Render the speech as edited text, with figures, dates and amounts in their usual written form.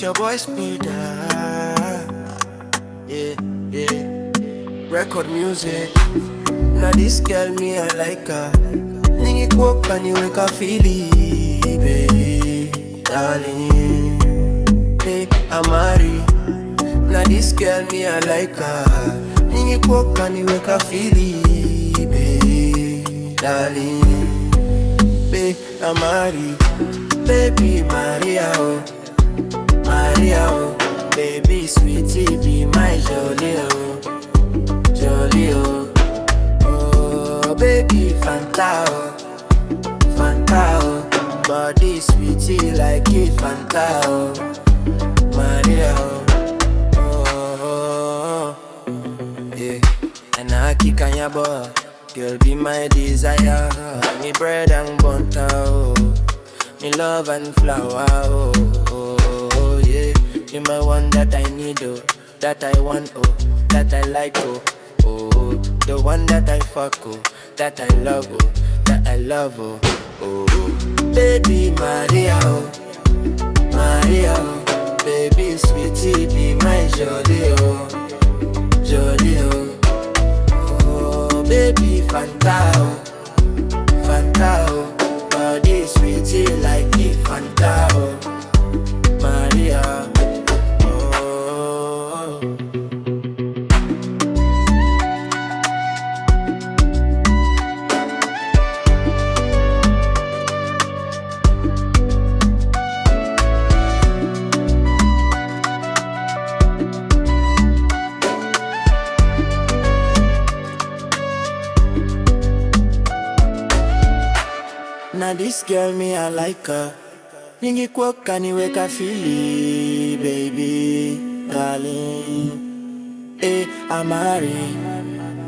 It's your boy Speeder. Yeah, yeah. Record music. Now this girl me I like her. Ningi walk and you wake up feel it, baby, darling. Hey, I'm married. Now this girl me I like her. Ningi walk and you wake up feel it, baby, darling. Baby, I'm married. Baby Maria, oh, Maria, oh. Baby sweetie, be my jolie, oh, jolie, oh. Oh, baby Fanta, oh, Fanta, oh. Body sweetie like it, Fanta, oh, Maria, oh, yeah. And I kick on your boy, girl be my desire. Me bread and butter, oh, me love and flower, oh, oh, oh, yeah. You my one that I need, oh, that I want, oh, that I like, oh, oh. The one that I fuck, oh, that I love, oh, that I love, oh, oh. Baby Maria, oh, Maria, oh. Baby sweetie, be my jolie, oh, jolie, oh. Oh, baby Fanta, oh, Fanta, oh. Body sweetie like it, Fanta, oh, Maria, oh. Now this girl me I like her. Ningi kwok and wake a feel it, baby, darling. Hey, I'm married.